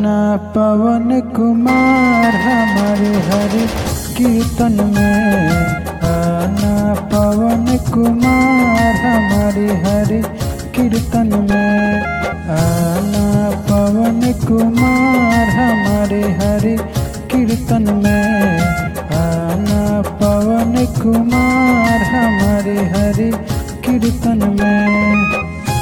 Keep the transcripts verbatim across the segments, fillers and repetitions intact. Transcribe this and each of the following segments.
आना पवन कुमार हमारे हरि कीर्तन में, आना पवन कुमार हमारे हरि कीर्तन में, आना पवन कुमार हमारे हरि कीर्तन में, आना पवन कुमार हमारे हरि कीर्तन में।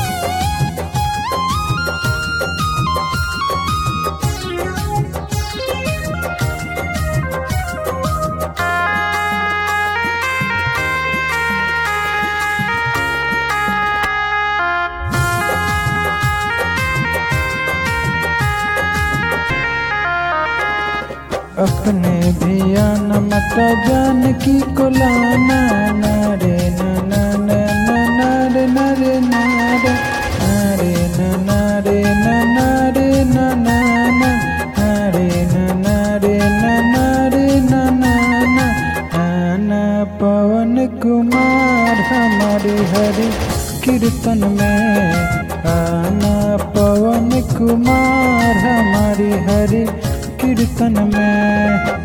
अपने भी आना माता जानकी को लाना, नारे नाना नारे नारे नारे नारे नारे नारे नाना नारे नारे नारे नाना, आना पवन कुमार हमारे हरि कीर्तन में, आना पवन कुमार हमारे हरि कीर्तन में।